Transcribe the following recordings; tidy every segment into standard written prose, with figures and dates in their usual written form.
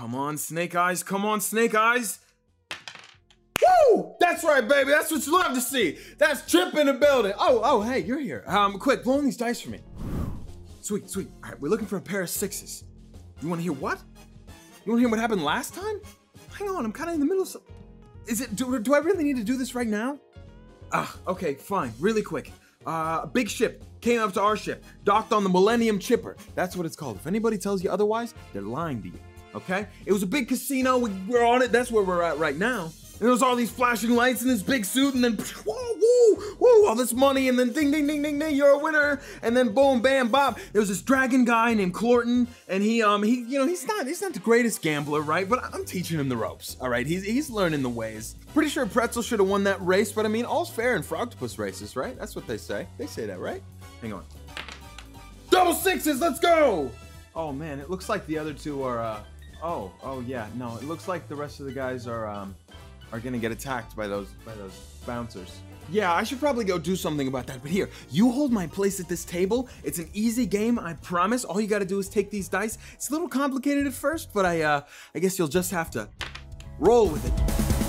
Come on, Snake Eyes. Come on, Snake Eyes. Woo! That's right, baby. That's what you love to see. That's Trip in the building. Oh, hey, you're here. Quick, blow on these dice for me. Sweet. All right, we're looking for a pair of sixes. You want to hear what? You want to hear what happened last time? Hang on, I'm kind of in the middle of some... Do I really need to do this right now? Okay, fine. Really quick. A big ship came up to our ship, docked on the Millennium Chipper. That's what it's called. If anybody tells you otherwise, they're lying to you, okay? It was a big casino. We're on it. That's where we're at right now. And there was all these flashing lights in this big suit, and then woo, all this money, and then ding, ding, ding, ding, ding, you're a winner. And then boom, bam, bop. There was this dragon guy named Clorton, and he's not the greatest gambler, right? But I'm teaching him the ropes, all right? He's learning the ways. Pretty sure Pretzel should have won that race, but I mean, all's fair in Frogtopus races, right? That's what they say. They say that, right? Hang on. Double sixes, let's go! Oh man, it looks like the other two are, oh yeah, no, it looks like the rest of the guys are gonna get attacked by those bouncers. Yeah, I should probably go do something about that, but here, you hold my place at this table. It's an easy game, I promise. All you gotta do is take these dice. It's a little complicated at first, but I guess you'll just have to roll with it.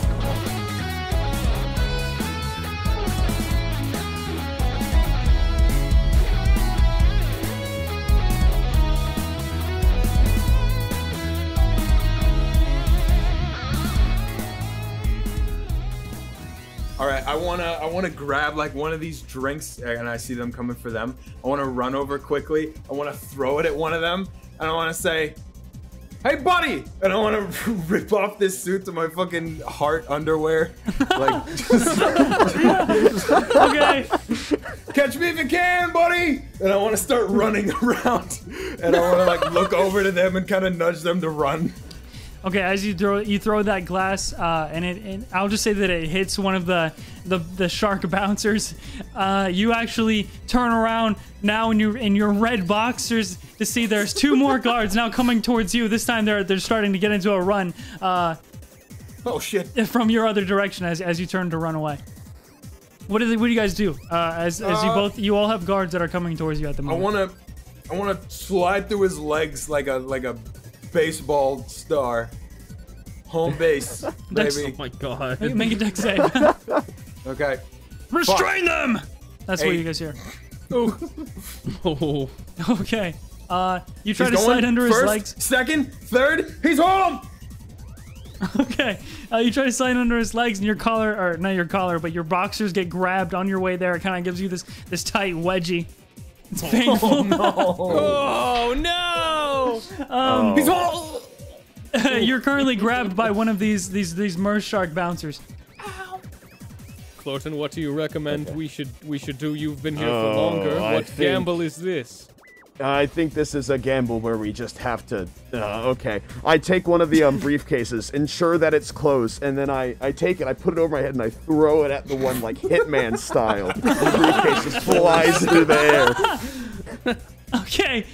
All right, I wanna grab like one of these drinks, and I see them coming for them. I wanna run over quickly. I wanna throw it at one of them, and I wanna say, "Hey, buddy!" And I wanna rip off this suit to my fucking heart underwear, like. Okay. Catch me if you can, buddy! And I wanna start running around, and I wanna like look over to them and kind of nudge them to run. Okay, as you throw that glass, and I'll just say that it hits one of the shark bouncers. You actually turn around now in your red boxers to see there's two more guards now coming towards you. This time they're starting to get into a run. Oh shit! From your other direction as you turn to run away. What do you guys do? As you all have guards that are coming towards you at the moment. I wanna slide through his legs like a baseball star. Home base, baby. Oh my god. Make a dex save. Okay. Restrain them! That's what you guys hear. Ooh. Oh. Okay. You try to slide under his legs. Second, third, he's home! Okay. You try to slide under his legs, and your collar, or not your collar, but your boxers get grabbed on your way there. It kind of gives you this tight wedgie. It's painful. Oh no! Oh no! He's home! You're currently grabbed by one of these merge shark bouncers. Ow. Clorton, what do you recommend we should do? You've been here for longer. What gamble is this? I think this is a gamble where we just have to... okay. I take one of the briefcases, ensure that it's closed, and then I take it, I put it over my head, and I throw it at the one, like, Hitman style. The briefcase just flies through the air. Okay.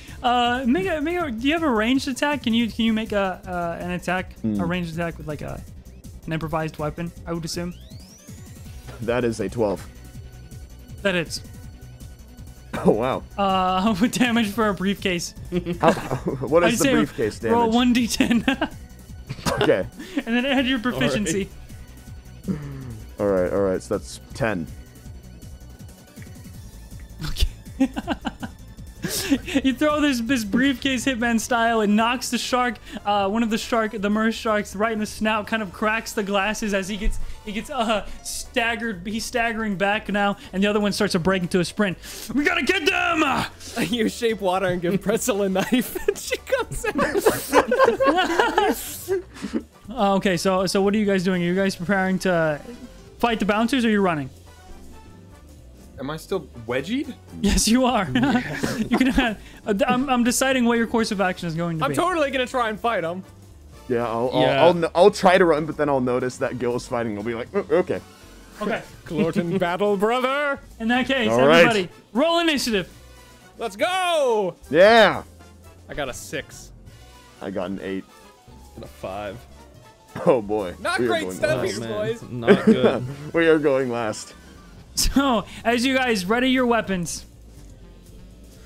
Do you have a ranged attack? Can you make an attack, a ranged attack with like an improvised weapon? I would assume. That is a 12. That hits. Oh wow. With damage for a briefcase. What is the briefcase damage? Roll 1d10. Okay. And then add your proficiency. All right. So that's 10. Okay. You throw this briefcase Hitman style and knocks the shark, one of the merge sharks, right in the snout, kind of cracks the glasses as he gets staggered. He's staggering back now, and the other one starts to break into a sprint. We gotta get them! You shape water and give Pretzel a knife, and she comes out. Okay, so what are you guys doing? Are you guys preparing to fight the bouncers, or are you running? Am I still wedgied? Yes, you are. You can. I'm deciding what your course of action is going to be. I'm totally gonna try and fight him. Yeah, I'll try to run, but then I'll notice that Gil is fighting. I'll be like, oh, okay. Okay. Clorton battle, brother. In that case, all everybody, right. roll initiative. Let's go. Yeah. I got a 6. I got an 8. And a 5. Oh boy. Not great stuff here, boys. Not good. We are going last. So, as you guys ready your weapons,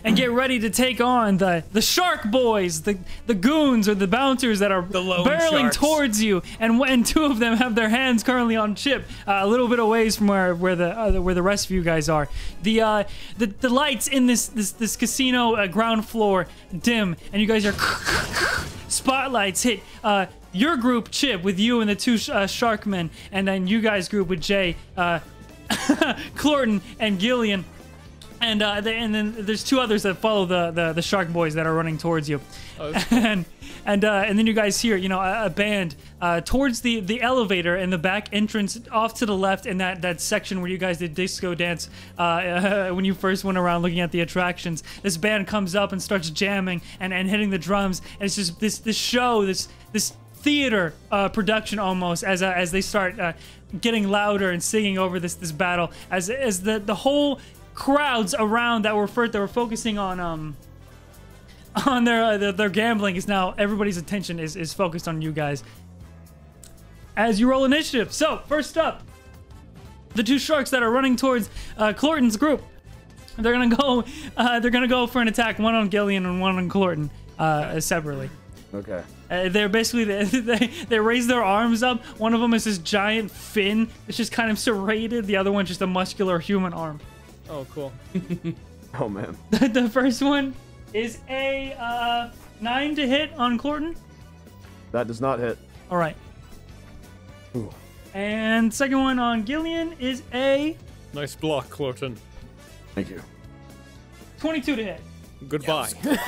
and get ready to take on the shark boys, the goons or the bouncers that are lone barreling sharks. towards you, and two of them have their hands currently on Chip, a little bit away from where the rest of you guys are. The lights in this casino ground floor dim, and you guys are spotlights hit your group, Chip, with you and the two shark men, and then you guys group with Jay, Clorton, and Gillian. And then there's two others that follow the shark boys that are running towards you, and then you guys hear a band towards the elevator in the back entrance off to the left in that section where you guys did disco dance when you first went around looking at the attractions. This band comes up and starts jamming and hitting the drums, and it's just this show, this theater production almost as they start getting louder and singing over this battle as the whole crowds around that were focusing on their gambling is now everybody's attention is focused on you guys as you roll initiative. So first up, the two sharks that are running towards Clorton's group. They're gonna go for an attack, one on Gillian and one on Clorton separately. Okay. They're basically they raise their arms up. One of them is this giant fin. It's just kind of serrated. The other one's just a muscular human arm. Oh, cool. Oh man. The first one is a 9 to hit on Clorton. That does not hit. All right. Ooh. And second one on Gillian is a Nice block, Clorton. Thank you. 22 to hit. Goodbye.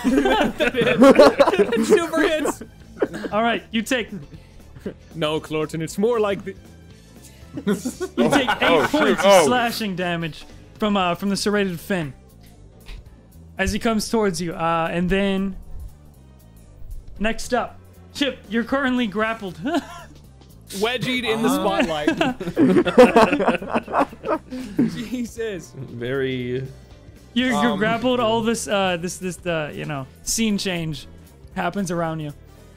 Super hits. All right, you take No, Clorton, it's more like the... you take 8 points of slashing damage from the serrated fin as he comes towards you. And then next up, Chip, you're currently grappled. wedgied in the spotlight. Jesus. Very. You're grappled. All this scene change happens around you.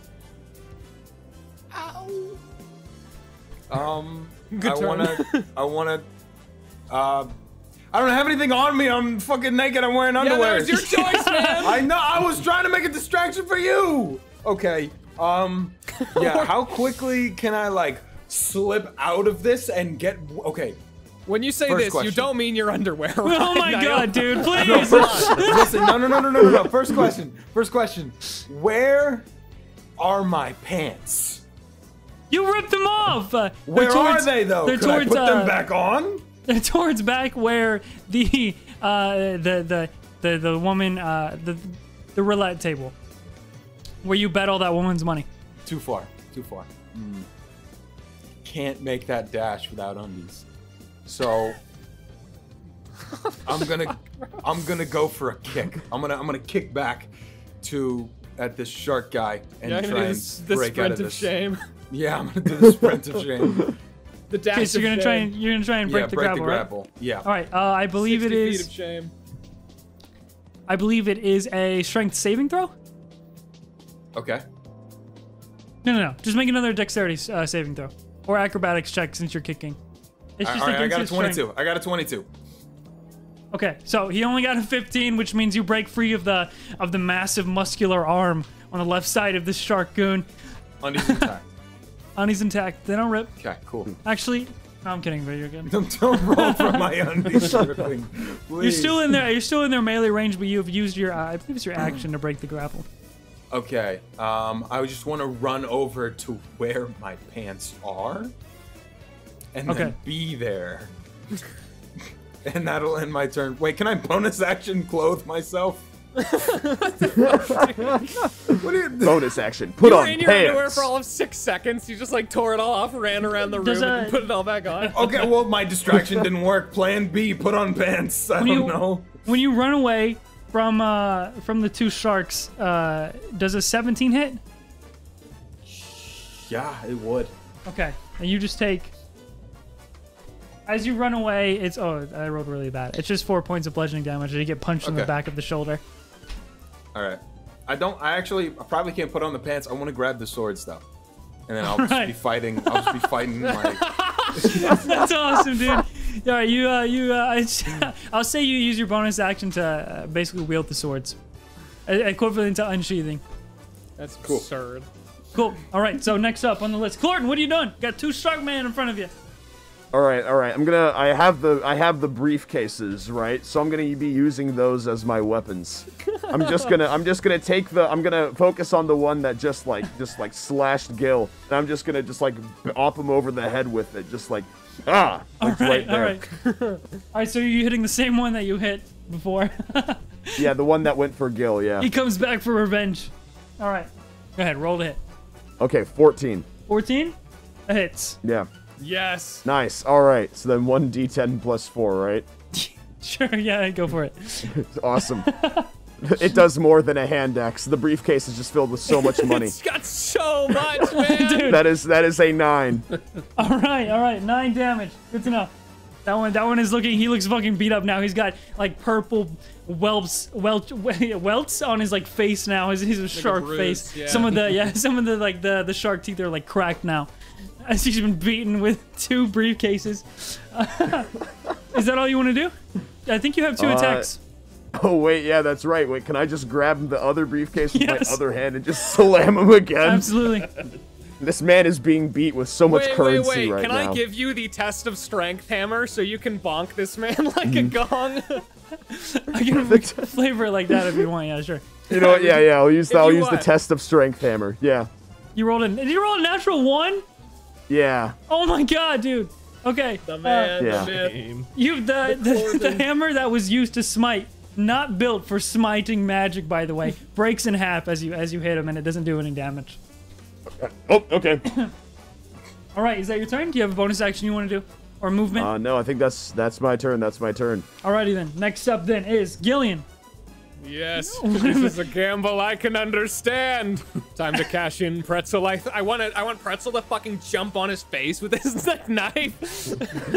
I don't have anything on me. I'm fucking naked. I'm wearing underwear. that was your choice, man. I know. I was trying to make a distraction for you. Okay. Yeah. How quickly can I like slip out of this and get? Okay. When you say First this, question. you don't mean your underwear. Oh my right? god, dude! Please. Listen. No. First question. Where are my pants? You ripped them off. Where are they though? They're Could I towards, put them back on? They're towards back where the woman the roulette table where you bet all that woman's money. Too far. Can't make that dash without undies. So I'm gonna go for a kick. I'm gonna kick back at this shark guy and Yeah, try and the break out sprint of of this. shame. Yeah, I'm gonna do the sprint of shame. The dash Okay, so of you're shame. gonna try and break the grapple, right? Yeah. All right. I believe it 60 feet is. of shame. I believe it is a strength saving throw. Okay. No. Just make another dexterity saving throw or acrobatics check since you're kicking. It's just All right, I against got a his strength. 22. I got a 22. Okay, so he only got a 15, which means you break free of the massive muscular arm on the left side of this shark goon. Undies intact. Undies intact. They don't rip. Okay, cool. Actually, no, I'm kidding, but you're good. Don't roll for my undies ripping. Please. You're still in there. You're still in their melee range, but you've used your I believe it's your action to break the grapple. Okay. I just want to run over to where my pants are, and Okay. then be there. And that'll end my turn. Wait, can I bonus action clothe myself? What do you? Bonus action. Put You were on in your underwear pants. for all of 6 seconds. You just like tore it all off, ran around the room, Does, and put it all back on. Okay, well, my distraction didn't work. Plan B, put on pants. I don't know. When you run away from the two sharks, does a 17 hit? Yeah, it would. Okay, and you just take. As you run away, it's I rolled really bad. It's just 4 points of bludgeoning damage. You get punched in the Okay. back of the shoulder. All right. I probably can't put on the pants. I want to grab the swords though, and then I'll just Alright. be fighting. I'll just be fighting like. That's awesome, dude. All right, I'll say you use your bonus action to basically wield the swords, equivalent to unsheathing. That's absurd. Cool. All right. So next up on the list, Clorton, what are you doing? Got 2 shark man in front of you. All right. I have the briefcases, right? So I'm gonna be using those as my weapons. I'm just gonna focus on the one that just slashed Gil, and I'm just gonna op him over the head with it, just like right there. All right. All right. So you're hitting the same one that you hit before. Yeah, the one that went for Gil. Yeah. He comes back for revenge. All right. Go ahead. Roll the hit. Okay, 14. 14. That hits. Yeah. Yes. Nice. All right. So then 1d10 plus 4, right? Sure. Yeah. Go for it. Awesome. It does more than a hand axe. The briefcase is just filled with so much money. It's got so much, man. Dude. That is a 9. All right. 9 damage. Good to know. That one is looking. He looks fucking beat up now. He's got like purple welts on his like face now. He's a shark bruise, face. yeah. Some of the like the shark teeth are like cracked now, as he's been beaten with 2 briefcases. Is that all you want to do? I think you have 2 attacks. Oh wait, yeah, that's right. Wait, can I just grab the other briefcase with Yes. my other hand and just slam him again? Absolutely. This man is being beat with so much currency wait. right Can now. I give you the test of strength hammer so you can bonk this man like a gong? I can flavor it like that if you want. Yeah, sure. You know what? Yeah, I'll use the want. test of strength hammer. Yeah. You rolled did you roll a natural 1? Yeah. Oh my god, dude. Okay. The man, Yeah. the myth. You the hammer that was used to smite, not built for smiting magic, by the way, breaks in half as you hit him, and it doesn't do any damage. Oh, okay. All right, is that your turn? Do you have a bonus action you want to do, or movement? No, I think that's my turn. That's my turn. Alrighty then. Next up then is Gillian. Yes, this is a gamble I can understand. Time to cash in Pretzel. I want Pretzel to fucking jump on his face with his knife.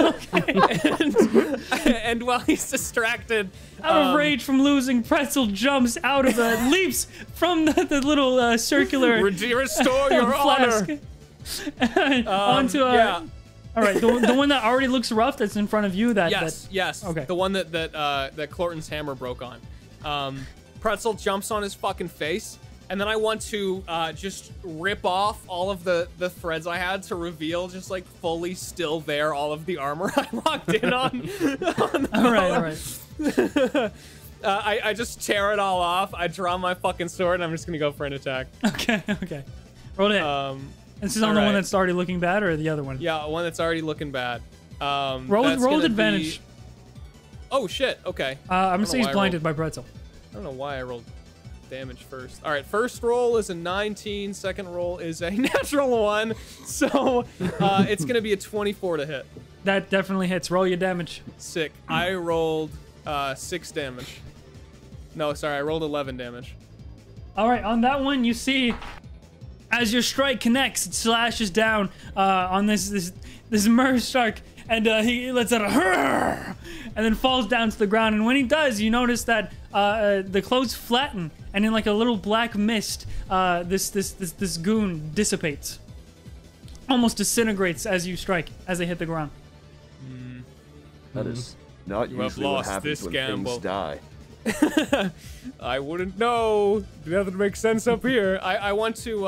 and while he's distracted, Out of rage from losing, Pretzel jumps out of leaps from the little circular restore your flask honor. onto a. Yeah. All right, the one that already looks rough that's in front of you. Yes. Okay. The one that Clorton's hammer broke on. Pretzel jumps on his fucking face, and then I want to just rip off all of the threads I had to reveal just like fully still there all of the armor I locked in on. All right. I just tear it all off. I draw my fucking sword, and I'm just gonna go for an attack. Okay. Roll it. This is on the one that's already looking bad, or the other one? Yeah, one that's already looking bad. Roll that's with gonna advantage. be- Oh shit. Okay. I'm gonna know say he's why I blinded by Pretzel. I don't know why I rolled damage first. All right, first roll is a 19. Second roll is a natural 1. So it's gonna be a 24 to hit. That definitely hits. Roll your damage. Sick. I rolled 6 damage. No, sorry, I rolled 11 damage. All right, on that one, you see as your strike connects, it slashes down on this merge shark, and he lets out a "Hurr!" and then falls down to the ground. And when he does, you notice that the clothes flatten, and in like a little black mist, this goon dissipates, almost disintegrates as you strike, as they hit the ground. That is not You have usually what lost happens this when gamble. things die. I wouldn't know. Nothing makes sense up here. I want to.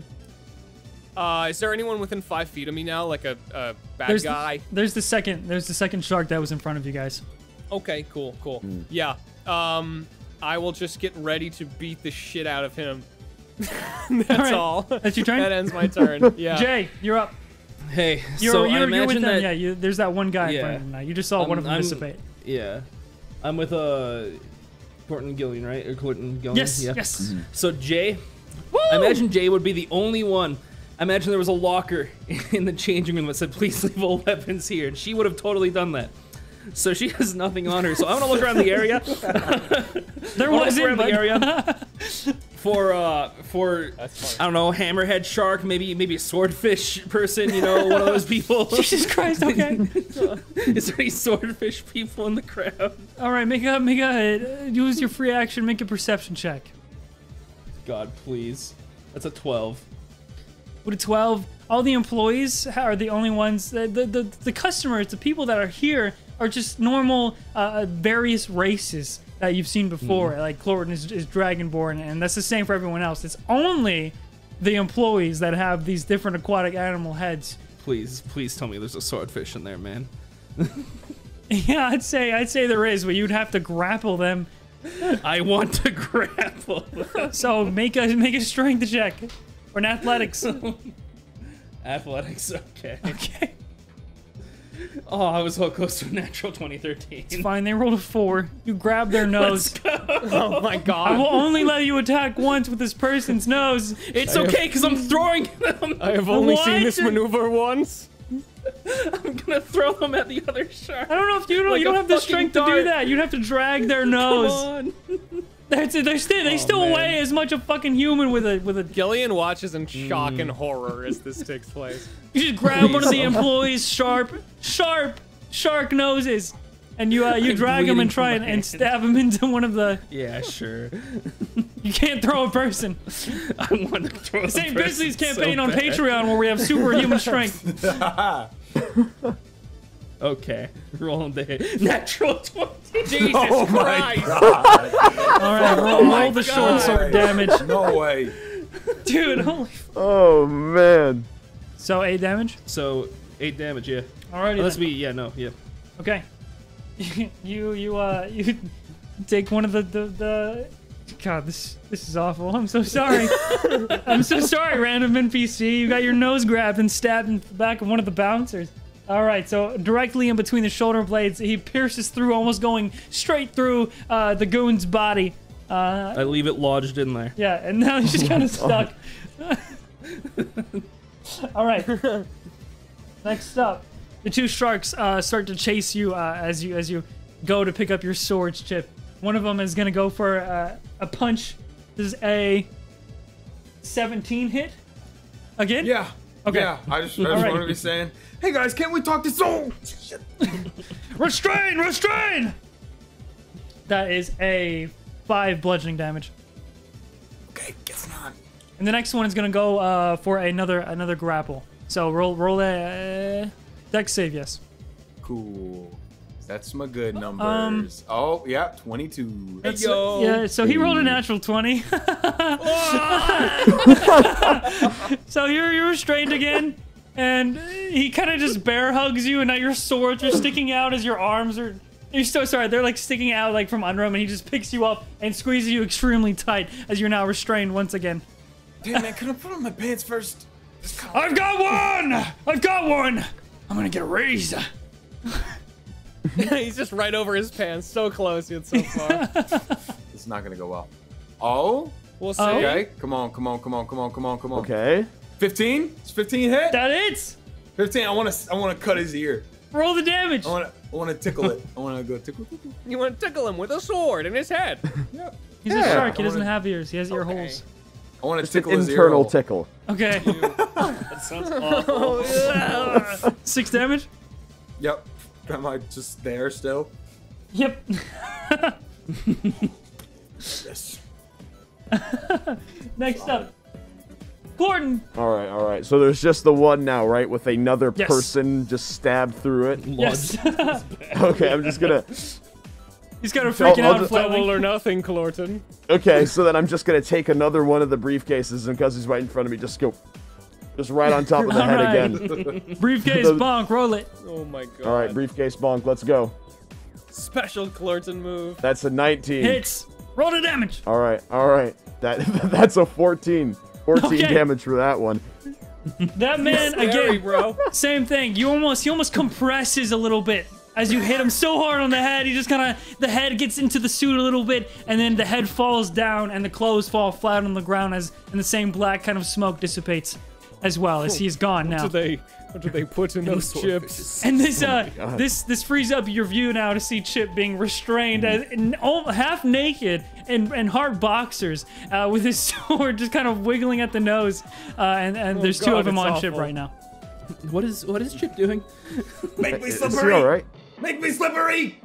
Is there anyone within 5 feet of me now, like a bad guy? There's the second shark that was in front of you guys. Okay, cool. Yeah. I will just get ready to beat the shit out of him. That's all. That's your turn? That ends my turn. Yeah. Jay, you're up. Hey, You're so I with imagine them. that. Yeah, there's that one guy in front Yeah. of him now. You just saw one of them dissipate. Yeah, I'm with Clorton Gillian, right? Or Clorton Gillian? Yes, Yeah. yes. So Jay, I imagine Jay would be the only one. I imagine there was a locker in the changing room that said, "Please leave all weapons here," and she would have totally done that. So she has nothing on her. So I'm gonna look around the area. There wasn't, but the area for I That's don't know, hammerhead shark, maybe a swordfish person, you know, one of those people. Jesus Christ. Okay. Is there any swordfish people in the crowd? All right, use your free action. Make a perception check. God, please. That's a 12. With a 12, all the employees are the only ones. The customers, the people that are here are just normal, various races that you've seen before. Like Clorton is Dragonborn, and that's the same for everyone else. It's only the employees that have these different aquatic animal heads. Please tell me there's a swordfish in there, man. Yeah, I'd say there is, but you'd have to grapple them. I want to grapple. So make a strength check or an athletics. Athletics, okay. Okay. Oh, I was so close to a natural 2013. It's fine. They rolled a 4. You grab their nose. Oh my I god. will only let you attack once with this person's nose. It's okay, because I'm throwing them. I have only What? seen this maneuver once. I'm gonna throw them at the other shark. I don't know if you don't. Like You don't a have the fucking strength to do dart. that. You'd have to drag their Come nose. on. That's it. They still man. weigh as much a fucking human with a. Gillian watches in shock and horror as this takes place. You just grab one of the employees' sharp shark noses, and you drag him bleeding and try from my and stab him into one of the. Yeah, sure. You can't throw a person. I want to throw a St. person Bisley's so campaign on bad. Patreon where we have superhuman strength. Okay, rolling the hit. Natural 20. Jesus Oh my Christ! god. All right, roll the short sword damage, No way. dude. Holy. Oh man. So 8 damage. So 8 damage, yeah. Alrighty. Let's then. be, yeah, no, yeah. Okay. you take one of the God, this is awful. I'm so sorry. I'm so sorry, random NPC. You got your nose grabbed and stabbed in the back of one of the bouncers. All right, so directly in between the shoulder blades, he pierces through, almost going straight through the goon's body. I leave it lodged in there. Yeah, and now he's just kind of stuck. All right. Next up, the two sharks start to chase you as you go to pick up your swords, Chip. One of them is gonna go for a punch. This is a 17 hit. Again? Yeah. Okay. Yeah. I just Alright. want to be saying, hey guys, can't we talk this? Oh, shit. Restrain! Restrain! That is a 5 bludgeoning damage. Okay, guess not. And the next one is gonna go for another grapple. So roll a dex save, yes. Cool. That's my good numbers. Oh, yeah, 22. That's, yo. Yeah, so he rolled a natural 20. So you're restrained again, and he kind of just bear hugs you, and now your swords are sticking out as your arms are. You're so sorry. They're like sticking out like from under him, and he just picks you up and squeezes you extremely tight as you're now restrained once again. Damn, man, could I put on my pants first? I've got one! I've got one! I'm gonna get a raise. He's just right over his pants, so close yet so far. It's not gonna go well. Oh? We'll see. Oh. Okay, come on. Okay. 15? It's 15 hit? That it? 15, I wanna cut his ear. Roll the damage. I wanna tickle it. I wanna go tickle. You want to tickle him with a sword in his head. Yep. He's a Yeah. shark. He I doesn't wanna- have ears. He has ear Okay. holes. I wanna Just an tickle his ear internal hole. tickle. Okay. That sounds awful. 6 damage? Yep. Am I just there still? Yep. Yes. Next up. Gordon. All right. So there's just the one now, right? With another Yes. person just stabbed through it. Yes. Okay, I'm just gonna. He's kind of freaking I'll out, just- flailing. Double or nothing, Clorton. Okay, so then I'm just gonna take another one of the briefcases, and because he's right in front of me, just right on top of the head Alright. again. Briefcase, Those- bonk, roll it. Oh my god. All right, briefcase bonk, let's go. Special Clorton move. That's a 19. Hits. Roll the damage. All right. That's a 14. 14 Okay. damage for that one. That man, Scary, again, bro. same thing. He almost compresses a little bit as you hit him so hard on the head. He just the head gets into the suit a little bit, and then the head falls down, and the clothes fall flat on the ground and the same black kind of smoke dissipates as well as he's gone now. What do they put in those chips? And this God. this frees up your view now to see Chip being restrained as half naked in hard boxers with his sword just kind of wiggling at the nose, and there's two God, of them it's on Chip awful. right now. What is Chip doing? Make me Is he slippery! all right? Make me slippery!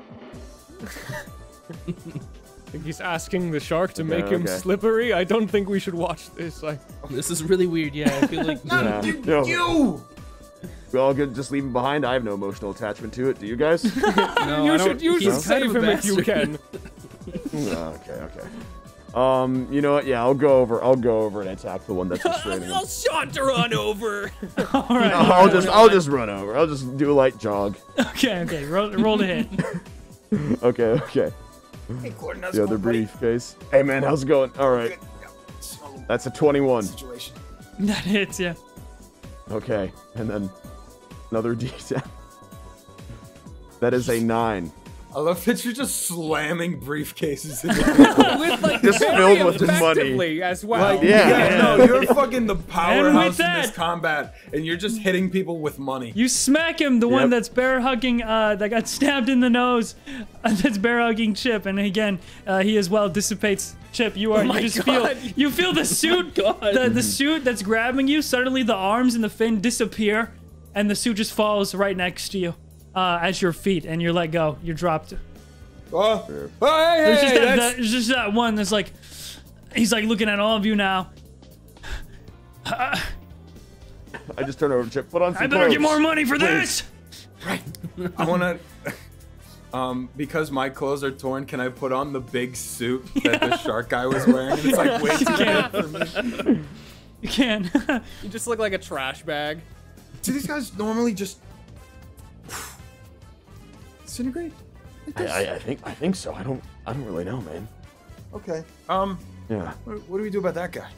I think he's asking the shark to make him okay. slippery. I don't think we should watch this. This is really weird. Yeah, I feel like Yeah. You! No. You! We all could just leave him behind. I have no emotional attachment to it. Do you guys? No, You I should don't. He's kind save of a him if you bastard. can. Okay. You know what? Yeah, I'll go over and attack the one that's restraining him. I'll saunter on over. All right. I'll just run over. I'll just do a light jog. Okay. Roll to hit. Okay. Hey, Gordon, how's The it other going, buddy? briefcase. Hey man, how's it going? All right. That's a 21. Situation. That hits, yeah. Okay, and then another D10. That is a 9. I love that you're just slamming briefcases in the With like Just very filled with money. effectively as well. Like, Yeah. no, you're fucking the powerhouse in that- this combat, and you're just hitting people with money. You smack him, the one Yep. that's bear hugging, that got stabbed in the nose. That's bear hugging Chip, and again, he as well dissipates. Chip, you are. my you just God. feel the suit, the suit that's grabbing you. Suddenly, the arms and the fin disappear, and the suit just falls right next to you, at your feet, and you're let go. You're dropped. Oh, hey, There's just that's... there's just that one that's like, he's like looking at all of you now. I just turn over to Chip. Put on some I better clothes. get more money for this. Right. I wanna... because my clothes are torn, can I put on the big suit that the shark guy was wearing? And it's like way too big for me. You can. You just look like a trash bag. Do these guys normally just... disintegrate? I think so. I don't really know, man. Okay. Yeah. What do we do about that guy?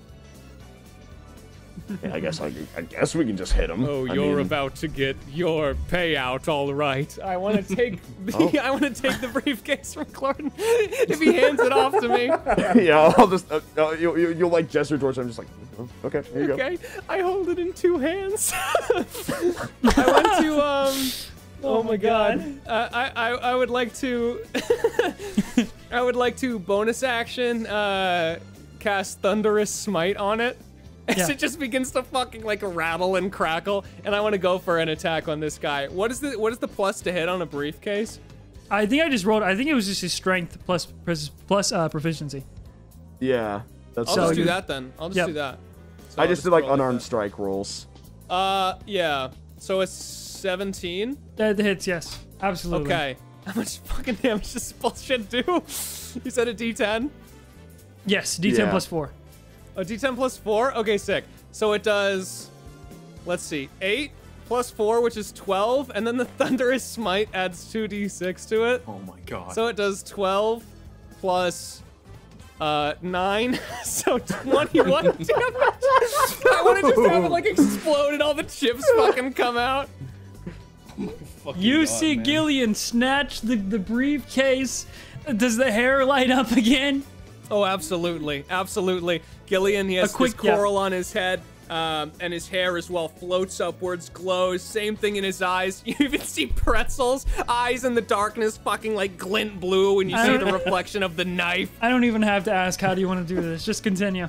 Yeah, I guess we can just hit him. Oh, I you're mean, about to get your payout, all right. I want to take the I want to take the briefcase from Clorton if he hands it off to me. Yeah, I'll just you'll like gesture towards him. I'm just like, oh, okay, here you go. Okay, I hold it in 2 hands. I want to Oh my God! I would like to I would like to bonus action cast Thunderous Smite on it. As Yeah. it just begins to fucking like rattle and crackle, and I want to go for an attack on this guy. What is the plus to hit on a briefcase? I think I just rolled. I think it was just his strength plus proficiency. Yeah, that's. I'll So just do you- that then. I'll just Yep. do that. So I I'll just did like roll unarmed that. strike rolls. Yeah. So it's 17. That hits, yes, absolutely. Okay. How much fucking damage does this bullshit do? You said a D10? Yes, D10 Yeah. plus 4. A D10 plus 4? Okay, sick. So it does, let's see, 8 plus 4, which is 12, and then the Thunderous Smite adds 2d6 to it. Oh my god. So it does 12 plus 9, so 21 damage. I want to just have it like explode and all the chips fucking come out. You see Gillian snatch the briefcase. Does the hair light up again? Oh, absolutely, absolutely. Gillian, he has quick- his coral on his head, and his hair as well floats upwards, glows. Same thing in his eyes. You even see Pretzel's eyes in the darkness fucking like glint blue when you see the reflection of the knife. I don't even have to ask, how do you want to do this? Just continue.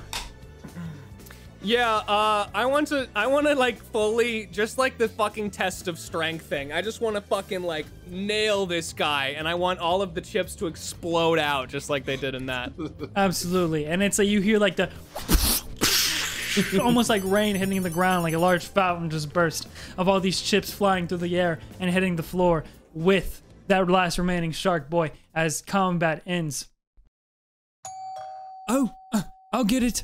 Yeah, I want to like fully, just like the fucking test of strength thing. I just want to fucking like nail this guy, and I want all of the chips to explode out just like they did in that. Absolutely. And it's like you hear like the almost like rain hitting the ground, like a large fountain just burst of all these chips flying through the air and hitting the floor with that last remaining shark boy as combat ends. Oh, I'll get it.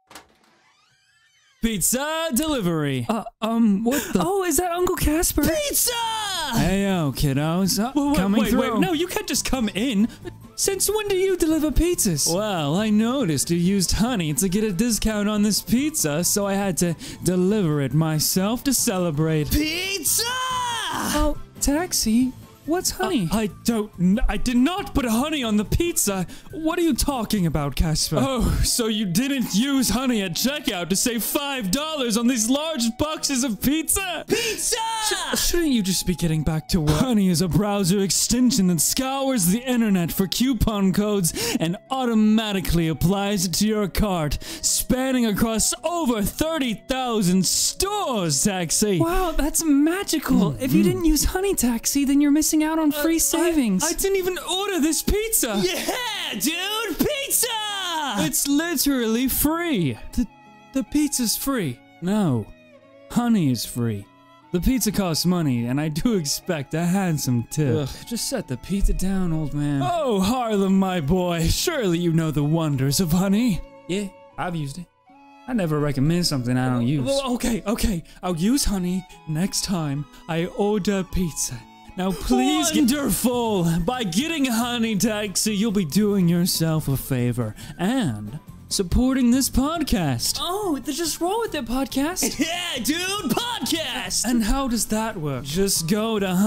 Pizza delivery. What the? Oh, is that Uncle Casper? Pizza! Heyo, kiddos. Coming wait, through. no, you can't just come in. Since when do you deliver pizzas? Well, I noticed you used honey to get a discount on this pizza, so I had to deliver it myself to celebrate. Pizza! Oh, taxi. What's honey? I did not put honey on the pizza. What are you talking about, Casper? Oh, so you didn't use honey at checkout to save $5 on these large boxes of pizza? Pizza! Shouldn't you just be getting back to work? Honey is a browser extension that scours the internet for coupon codes and automatically applies it to your cart, spanning across over 30,000 stores, Taxi. Wow, that's magical. If you didn't use honey, Taxi, then you're missing out on free savings. I didn't even order this pizza. Yeah, dude, pizza! It's literally free. The pizza's free. No, honey is free. The pizza costs money, and I do expect a handsome tip. Ugh, just set the pizza down, old man. Oh, Harlem, my boy. Surely you know the wonders of honey. Yeah, I've used it. I never recommend something I don't use. Okay. I'll use honey next time I order pizza. Now please wonderful! By getting Honey Taxi, you'll be doing yourself a favor and supporting this podcast. Oh, just roll with it, podcast. Yeah, dude, podcast! And how does that work? Just go to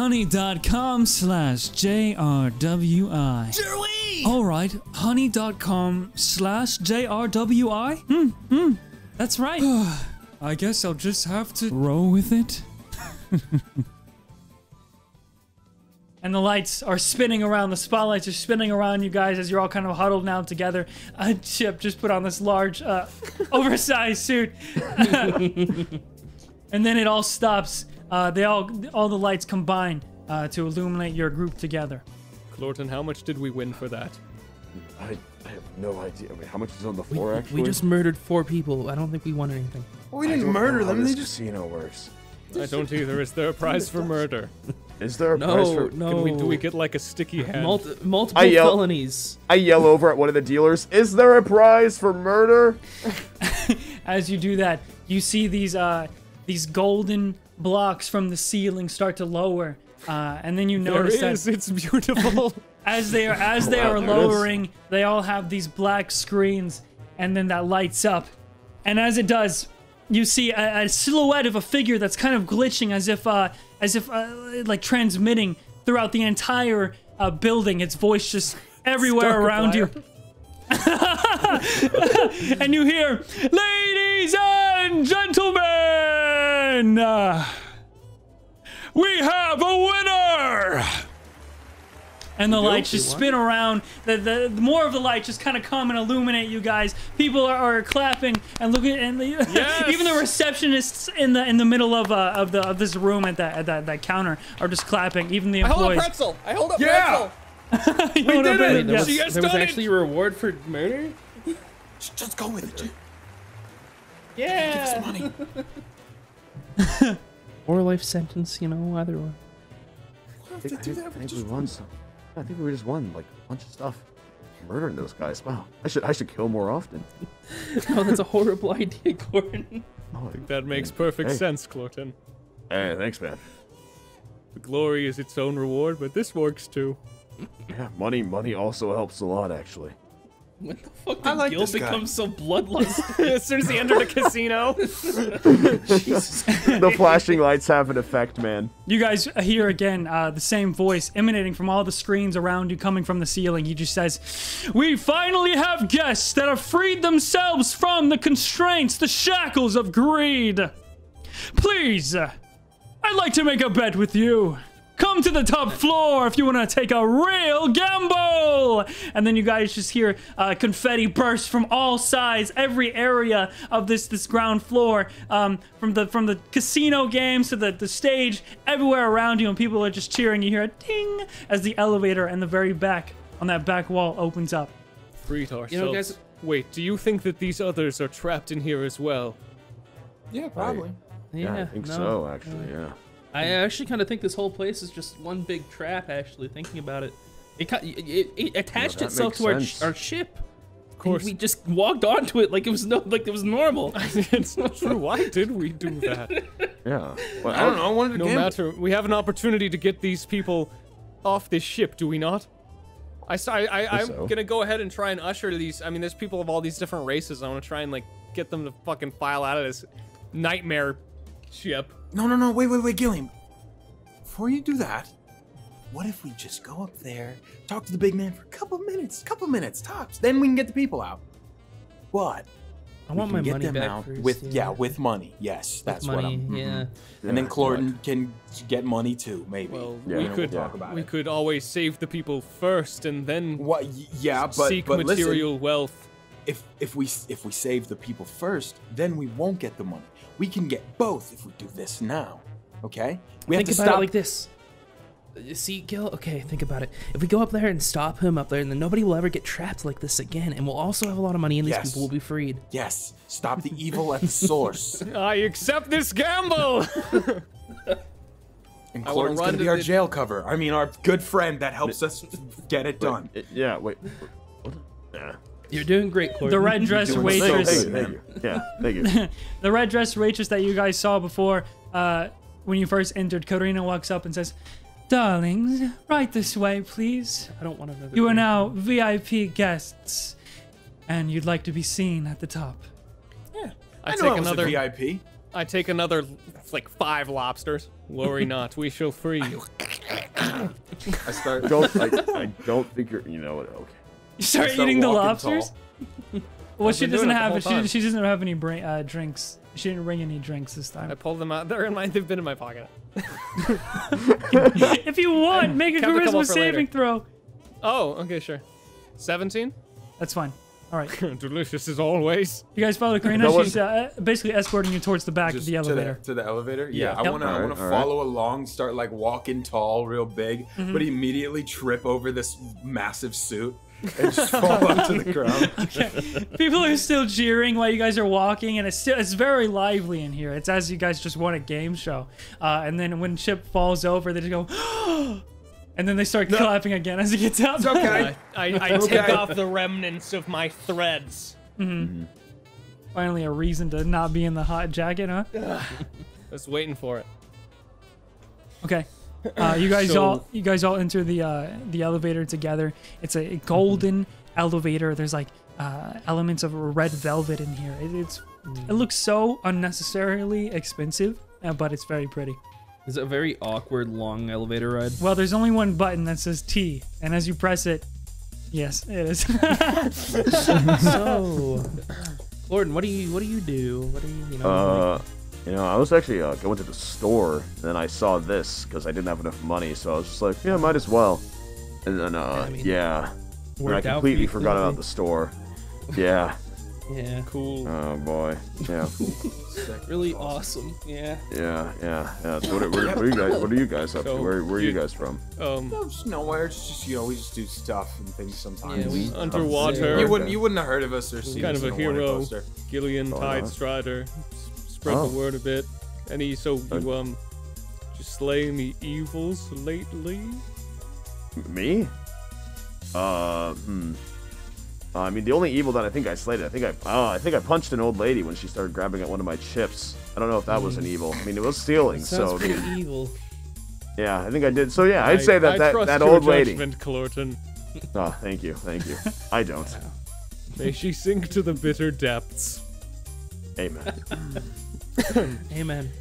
honey.com/JRWI. Jerry! Alright, honey.com/JRWI? That's right. I guess I'll just have to roll with it. And the lights are spinning around. The spotlights are spinning around you guys as you're all kind of huddled now together. Chip just put on this large, oversized suit. And then it all stops. All the lights combine to illuminate your group together. Clorton, how much did we win for that? I have no idea. I mean, how much is on the floor, actually? We just murdered 4 people. I don't think we won anything. Well, we didn't murder them. This They just casino works. I don't either. Is there a prize for murder? Is there a prize for... No. Do we get like a sticky hand? Multiple felonies. I yell over at one of the dealers, is there a prize for murder? As you do that, you see these golden blocks from the ceiling start to lower, and then you notice that it's beautiful. as they are lowering, they all have these black screens, and then that lights up, and as it does, you see a silhouette of a figure that's kind of glitching, as if like transmitting throughout the entire building. Its voice just everywhere around you. And you hear, "Ladies and gentlemen, we have a winner!" And the lights just spin around. The more of the light just kind of come and illuminate you guys. People are clapping and looking, and even the receptionists in the middle of this room at that counter are just clapping. Even the employees. I hold up pretzel. We did it. There was actually a reward for murder? just go with it, Jay. Yeah. Give us money. Or a life sentence, either one. I think we won some. I think we just won like a bunch of stuff. Murdering those guys. Wow. I should kill more often. Oh, that's a horrible idea, Gordon. Oh, That makes perfect sense, Clorton. Hey, thanks, man. The glory is its own reward, but this works too. Yeah, money also helps a lot, actually. When the fuck I did like Gil this guy. become so bloodlust? As soon as he entered a casino. The flashing lights have an effect, man. You guys hear again the same voice emanating from all the screens around you, coming from the ceiling. He just says, "We finally have guests that have freed themselves from the constraints, the shackles of greed. Please, I'd like to make a bet with you. Come to the top floor if you want to take a real gamble." And then you guys just hear confetti burst from all sides, every area of this ground floor, from the casino games to the stage, everywhere around you, and people are just cheering. You hear a ding as the elevator in the very back on that back wall opens up. Freed ourselves. guys- Wait, do you think that these others are trapped in here as well? Yeah, probably. Yeah, I think so, actually, yeah. I actually kind of think this whole place is just one big trap, actually, thinking about it. It attached that itself makes to sense. our ship. Of course. We just walked onto it like it was normal. It's not true. Why did we do that? Yeah. Well, I don't know. I wanted to No gamble. matter. We have an opportunity to get these people off this ship, do we not? I'm so. gonna go ahead and try and usher these. I mean, there's people of all these different races. I want to try and get them to fucking file out of this nightmare ship. No. Wait, Gilliam. Before you do that, what if we just go up there, talk to the big man for a couple minutes tops, then we can get the people out. But I want we my can money get them back out first. with money. Yes, that's what money, I'm. yeah. And then Yeah, Clorton can get money too, maybe. Well, Yeah, we we'll could talk about we it. could always save the people first and then What? Yeah, but seek but material listen, wealth. if we save the people first, then we won't get the money. We can get both if we do this now. Okay? We have Think to about stop. it like this. You see, Gil, okay, think about it. If we go up there and stop him up there, then nobody will ever get trapped like this again, and we'll also have a lot of money, and these Yes. people will be freed. Yes, stop the evil at the source. I accept this gamble. And I wanna Clorton's run gonna to be our the- jail cover. I mean, our good friend that helps us get it done. Yeah, wait. What? Yeah. You're doing great, Clorton. The red dress doing waitress. so Thank you. Yeah, thank you. The red dress waitress that you guys saw before, when you first entered, Karina walks up and says, "Darlings, right this way, please. I don't want another. You are drink. now VIP guests, and you'd like to be seen at the top." I I take know I was another. a VIP. I take another, like 5 lobsters. Worry not, we shall free you. I start. I don't think you're. You know what? Okay. You start start eating the walking lobsters? tall. Well, I've she been doesn't doing it the have whole time. she doesn't have any drinks. She didn't bring any drinks this I time. pulled them out. They're in my. They've been in my pocket. If you want, make a Kept a couple charisma for saving later. throw. Oh, okay, sure. 17. That's fine. All right. Delicious as always. You guys follow Karina. That was- She's basically escorting you towards the back of Just the elevator. To the elevator. Yeah, I Yep. wanna Alright, alright. follow along, start like walking tall, real big, but immediately trip over this massive suit and just fall onto the ground. People are still cheering while you guys are walking, and it's very lively in here. It's as you guys just won a game show. And then when Chip falls over, they just go, and then they start clapping again as he gets out. It's okay. I take off the remnants of my threads. Finally, a reason to not be in the hot jacket, huh? I was waiting for it. Okay. You guys So- all enter the elevator together. It's a golden elevator. There's like elements of red velvet in here. It looks so unnecessarily expensive, but it's very pretty. Is it a very awkward long elevator ride? Well, there's only one button that says T, and as you press it, yes, it is. So, Clorton, what do you do? What do you I was actually going to the store, and then I saw this because I didn't have enough money, so I was just like, yeah, might as well. And then, I mean, yeah. And I worked out for completely you, forgot clearly. about the store. Yeah. Yeah, Cool. Oh boy. Yeah. really awesome. Yeah. Yeah. So what are you guys up to? So, Where are you guys from? No, just nowhere. It's just we just do stuff and things sometimes. Yeah, we Underwater. You wouldn't have heard of us or seen Kind us of a in wanted hero. poster. Gillian Oh, Tide yeah. Strider. Spread Oh. the word a bit. Any so you just slay any evils lately? Me? I mean, the only evil that I think I slayed, I think I punched an old lady when she started grabbing at one of my chips. I don't know if that was an evil. I mean, it was stealing, Sounds so pretty evil. yeah, I think I did. So yeah, I'd say I that trust that your old lady. judgment, Clorton. Oh, thank you. I don't. May she sink to the bitter depths. Amen. Amen.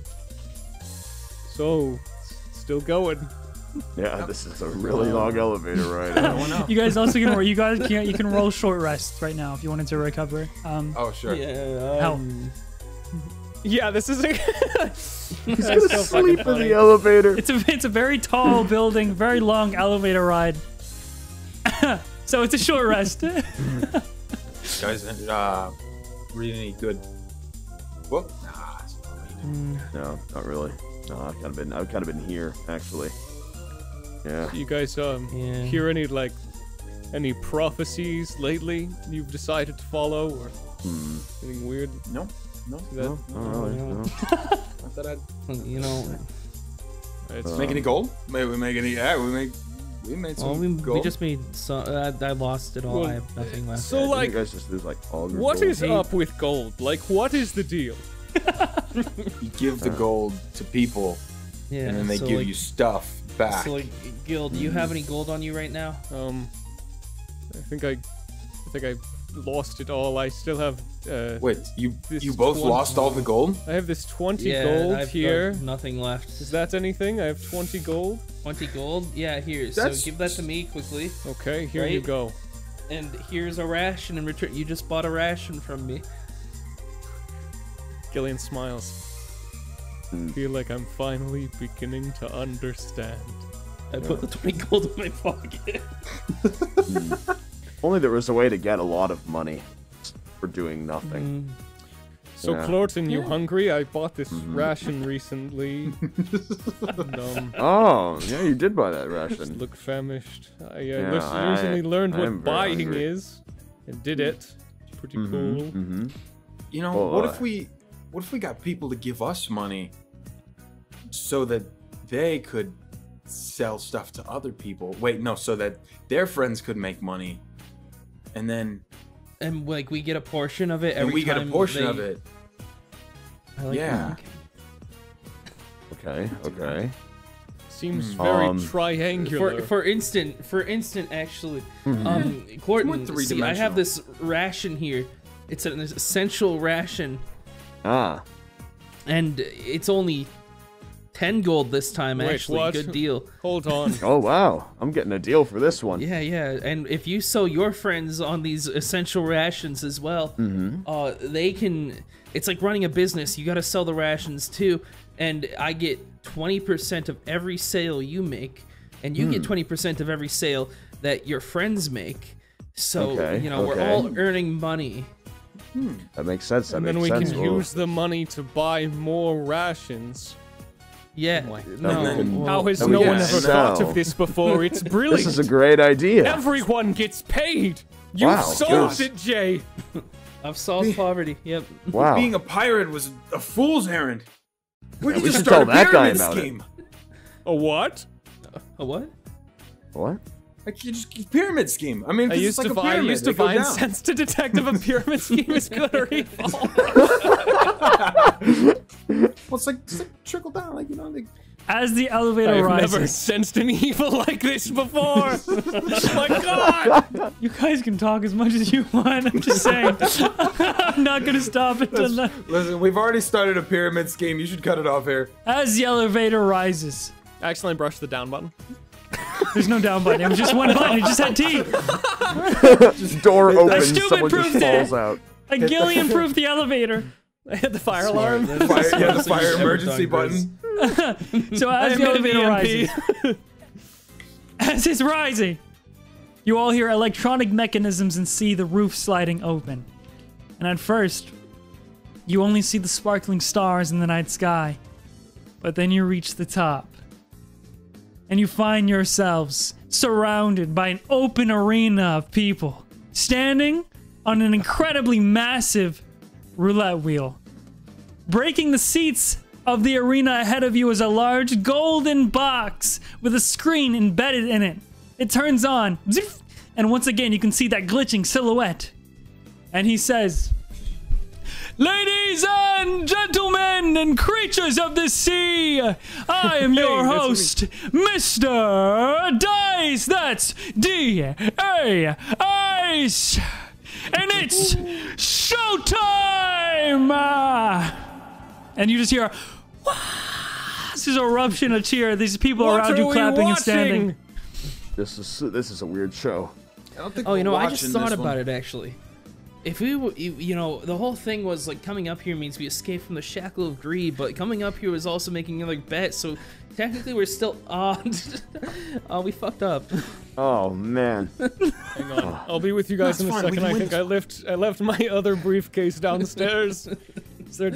So, still going. Yeah, this is a really long elevator ride. You guys also can you can roll short rest right now if you wanted to recover. Oh sure. Yeah. Hell. Yeah, this is a. He's gonna sleep in the elevator. It's a very tall building, very long elevator ride. So it's a short rest. Guys, read any good book? Nah, it's not reading. No, not really. No, I've kind of been here actually. Yeah. You guys hear any prophecies lately you've decided to follow or anything weird? No. That, Not really. No. Not that I'd You know, it's make any gold. Maybe we make any. Yeah, we made some well, we gold. just made some. I lost it all. Well, I have nothing left. so Didn't like, you guys just lose like all your what gold? is up with gold? Like, what is the deal? You give the gold to people, Yeah. and then they so give like, you stuff back. So like, Gil, do you have any gold on you right now? I think I lost it all. I still have. Wait, you This both one- lost all the gold? I have this 20 Yeah, gold I've got here. nothing left. Is that anything? I have 20 gold. 20 gold? Yeah, here. That's- So give that to me quickly. Okay, here you Right? go. And here's a ration in return. You just bought a ration from me. Gillian smiles. Feel like I'm finally beginning to understand. I put the 20 gold in my pocket. Only there was a way to get a lot of money for doing nothing. So, Yeah. Clorton, you hungry? I bought this ration recently. and, Oh, yeah, you did buy that just ration. look famished. I Yeah, recently learned I what am very buying hungry. is and did it. Pretty cool. Mm-hmm. You know, Well, what if we got people to give us money so that they could sell stuff to other people. Wait, no, so that their friends could make money. And then And like we get a portion of it every and we get a time portion they- of it. I like Yeah. that. Okay. Seems very Um, triangular. For instant, actually, Clorton, More see, I three-dimensional. have this ration here. It's an essential ration, Ah. and it's only 10 gold this time. Wait, Actually, what? good deal. Hold on. Oh wow. I'm getting a deal for this one. Yeah, yeah. And if you sell your friends on these essential rations as well, they can. It's like running a business. You got to sell the rations too, and I get 20% of every sale you make, and you get 20% of every sale that your friends make. So Okay, we're okay. all earning money. That makes sense. That And then makes we sense. can use the money to buy more rations. Yeah. my No. God. well, How has we no can one ever thought sell. of this before? It's brilliant. This is a great idea. Everyone gets paid. You Wow, solved good. it, Jay. I've solved poverty. Yep. Wow. Being a pirate was a fool's errand. We could we just should start tell a that guy pyramid about it. scheme. A what? A what? What? Like you just pyramid scheme. I mean, I 'cause used it's like to a pyramid. use They go divine down. sense to detect if a pyramid scheme is good or evil. Well, it's like trickle down, like They, As the elevator I've rises, never sensed an evil like this before. Oh my god! you guys can talk as much as you want. I'm just saying. I'm not gonna stop until listen, we've already started a pyramid scheme. You should cut it off here. as the elevator rises. I accidentally brushed the down button. There's no down button. It was just one button. It just had T. Just door opens, stupid someone just proved it. falls out. A Gillian proved the elevator. I hit the fire alarm. Fire, yeah, the fire Ever emergency done, Chris. button. So as the I elevator admitted rises, as it's rising, you all hear electronic mechanisms and see the roof sliding open. And at first, you only see the sparkling stars in the night sky. But then you reach the top. And you find yourselves surrounded by an open arena of people, standing on an incredibly massive roulette wheel. Breaking the seats of the arena ahead of you is a large golden box with a screen embedded in it. It turns on, ziff, and once again you can see that glitching silhouette. And he says, "Ladies and gentlemen and creatures of the sea, I am your that's host, Mr. Dice. That's D-A-Ice. And it's showtime!" And you just hear, "Wah!" This is an eruption of cheer. These people What around are you we clapping and standing. watching? This is a weird show. I don't think Oh, we're I just watching thought this about one. it actually. If we, the whole thing was like coming up here means we escape from the shackle of greed, but coming up here was also making another bet. So technically, we're still we fucked up. Oh man. Hang on. I'll be with you guys in a That's fine, we second. can I win think I left my other briefcase downstairs. Is there...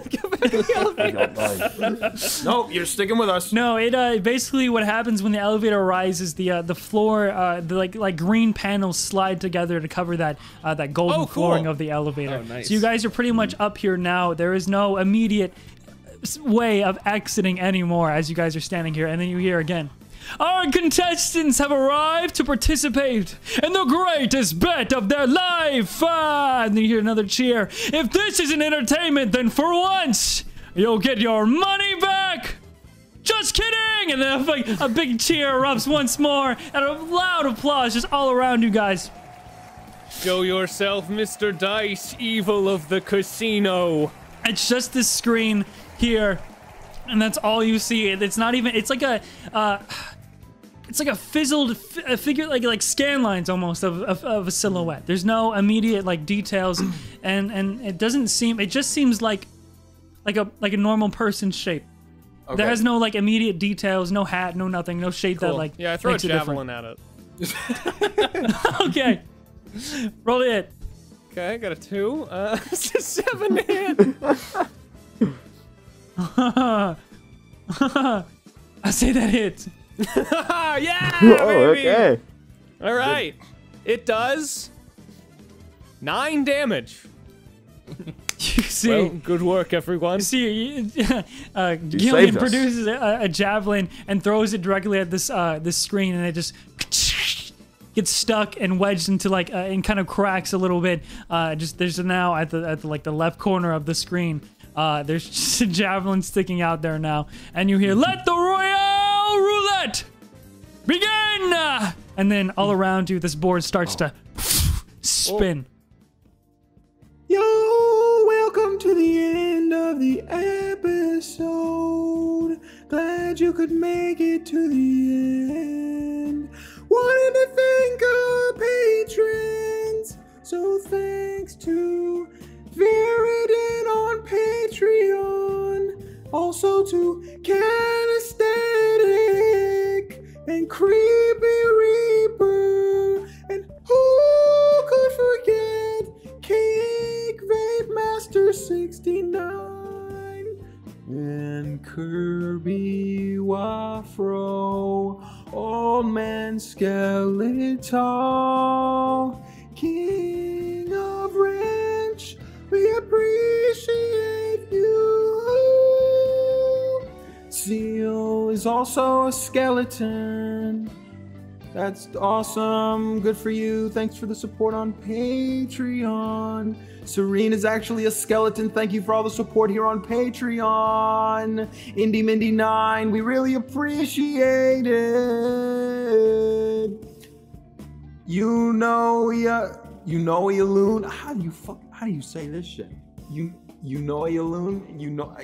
Nope, you're sticking with us. No, it basically what happens when the elevator rises, the floor, the like green panels slide together to cover that that golden Oh, cool. flooring of the elevator. Oh, nice. So you guys are pretty much up here now. There is no immediate way of exiting anymore as you guys are standing here, and then you hear again. Our contestants have arrived to participate in the greatest bet of their life. And then you hear another cheer. If this isn't entertainment, then for once, you'll get your money back. Just kidding! And then a big cheer erupts once more, and a loud applause just all around you guys. Show yourself, Mr. Dice, evil of the casino. It's just this screen here, and that's all you see. It's not even. It's like a. It's like a fizzled figure, like scan lines almost of a silhouette. There's no immediate like details, and it doesn't seem. It just seems like a normal person's shape. Okay. There has no like immediate details, no hat, no nothing, no shape that Cool. like. Yeah, I throw a makes it different. javelin at it. Okay, roll it. Okay, I got a 2. It's a 7 hit. I say that hit. Yeah, Oh, baby. okay. All right. It does 9 damage. You see, Well, good work, everyone. you see, saved Gillian us. produces a javelin and throws it directly at this screen, and it just gets stuck and wedged into like and kind of cracks a little bit. Just there's now at the left corner of the screen. There's just a javelin sticking out there now, and you hear "Let the Royale Roulette begin!" And then all around you, this board starts to spin. Yo, welcome to the end of the episode. Glad you could make it to the end. Wanted to thank our patrons. So thanks to Viridin on Patreon. Also to Canesthetic and Creepy Reaper. And who could forget Cake Vape Master 69 and Kirby Wafro, Old Man Skeletal, King of Ranch. We appreciate you. Seal is also a skeleton. That's awesome. Good for you. Thanks for the support on Patreon. Serene is actually a skeleton. Thank you for all the support here on Patreon. Indy Mindy 9, we really appreciate it. You know ya loon. How do you say this shit? You know ya loon. You know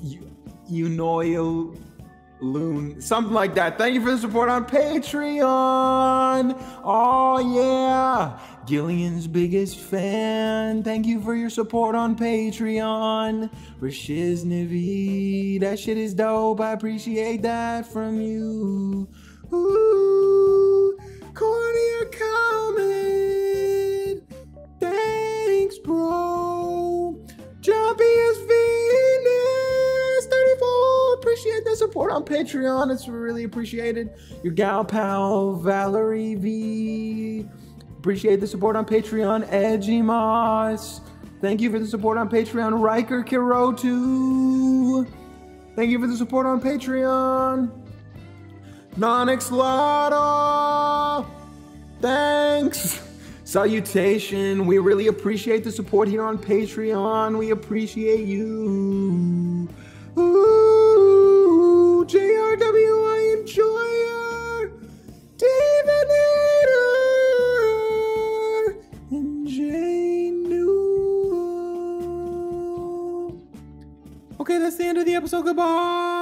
ya loon, something like that. Thank you for the support on Patreon. Oh yeah, Gillian's biggest fan. Thank you for your support on Patreon. Rashiznivi, that shit is dope. I appreciate that from you. Ooh, Cornier comment. Thanks, bro. Jumpy is Venus 34. Appreciate the support on Patreon. It's really appreciated. Your gal pal Valerie V. Appreciate the support on Patreon. Edgy Moss. Thank you for the support on Patreon. Riker Kirotu. Thank you for the support on Patreon. Nonix Lotto. Thanks. Salutation. We really appreciate the support here on Patreon. We appreciate you. Ooh, JRWI Enjoyer, David Nader, and Jane Newell. Okay, that's the end of the episode. Goodbye.